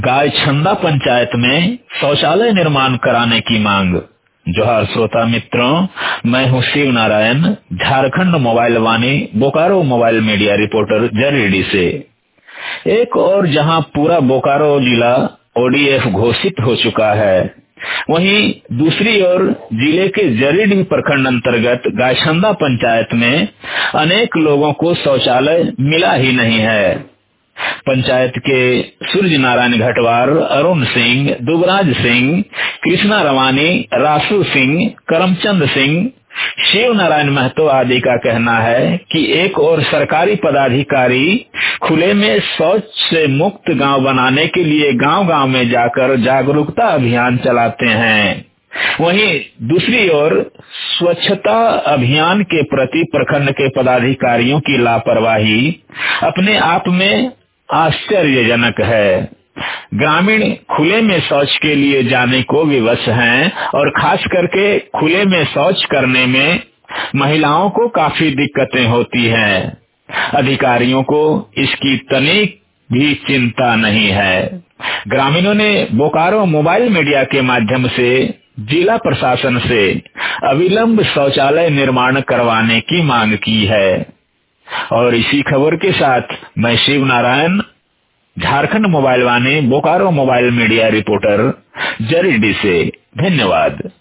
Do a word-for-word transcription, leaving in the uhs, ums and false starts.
गायछंदा पंचायत में शौचालय निर्माण कराने की मांग। जोहार श्रोता मित्रों, मैं हूं Shiv Narayan, Jharkhand mobile Vani Bokaro mobile media reporter Jaridih से। एक और जहां पूरा बोकारो जिला ओडीएफ घोषित हो चुका है, वहीं दूसरी ओर जिले के जरीडी प्रखंड अंतर्गत गायछंदा पंचायत में अनेक लोगों को शौचालय मिला ही नहीं है। पंचायत के सूर्य नारायण घटवार, अरुण सिंह, दुबराज सिंह, कृष्णा रवानी, रासू सिंह, करमचंद सिंह, शिव नारायण महतो आदि का कहना है कि एक और सरकारी पदाधिकारी खुले में शौच से मुक्त गांव बनाने के लिए गांव-गांव में जाकर जागरूकता अभियान चलाते हैं। वहीं दूसरी ओर स्वच्छता अभियान के प्रति प्रखंड के पदाधिकारियों की लापरवाही अपने आप में आश्चर्यजनक है। ग्रामीण खुले में शौच के लिए जाने को विवश हैं और खास करके खुले में शौच करने में महिलाओं को काफी दिक्कतें होती हैं। अधिकारियों को इसकी तनिक भी चिंता नहीं है। ग्रामीणों ने बोकारो मोबाइल मीडिया के माध्यम से जिला प्रशासन से अविलंब शौचालय निर्माण करवाने की मांग की है। और इसी खबर के साथ मैं Shiv Narayan, Jharkhand mobile Vani Bokaro mobile media reporter Jaridih से। धन्यवाद।